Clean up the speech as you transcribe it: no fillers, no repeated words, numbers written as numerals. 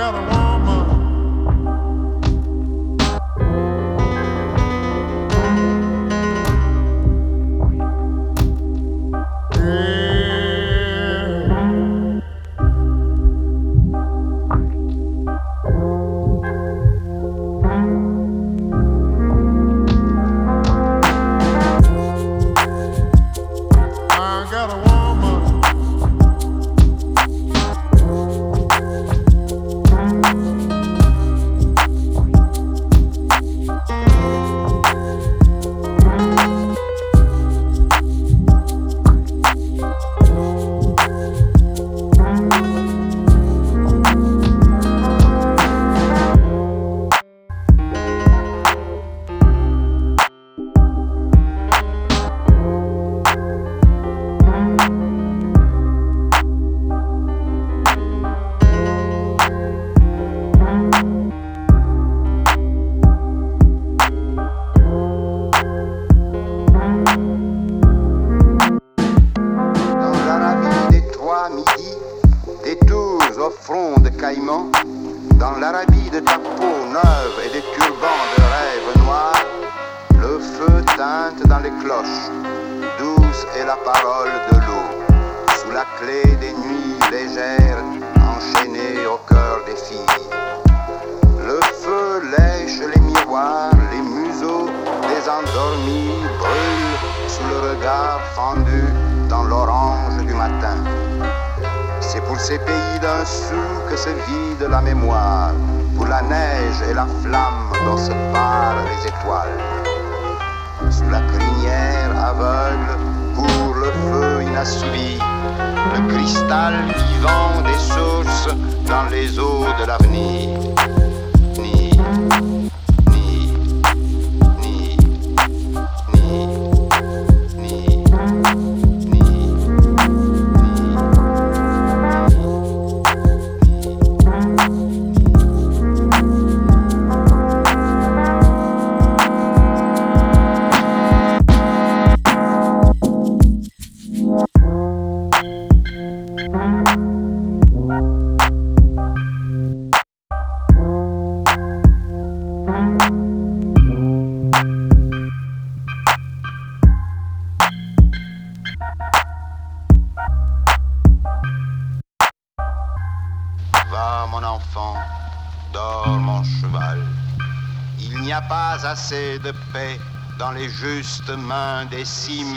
got a woman. Dans l'Arabie de ta peau neuve et des turbans de rêves noirs, le feu teinte dans les cloches, douce est la parole de l'eau, sous la clé des nuits légères, enchaînées au cœur des filles. Le feu lèche les miroirs, les museaux des endormis brûlent sous le regard fendu dans l'orange du matin. C'est pour ces pays d'un sou que se vide la mémoire, pour la neige et la flamme dont se parent les étoiles. Sous la crinière aveugle, pour le feu inassouvi, le cristal vivant des sources dans les eaux de l'avenir. Va mon enfant, dors mon cheval. Il n'y a pas assez de paix dans les justes mains des cimes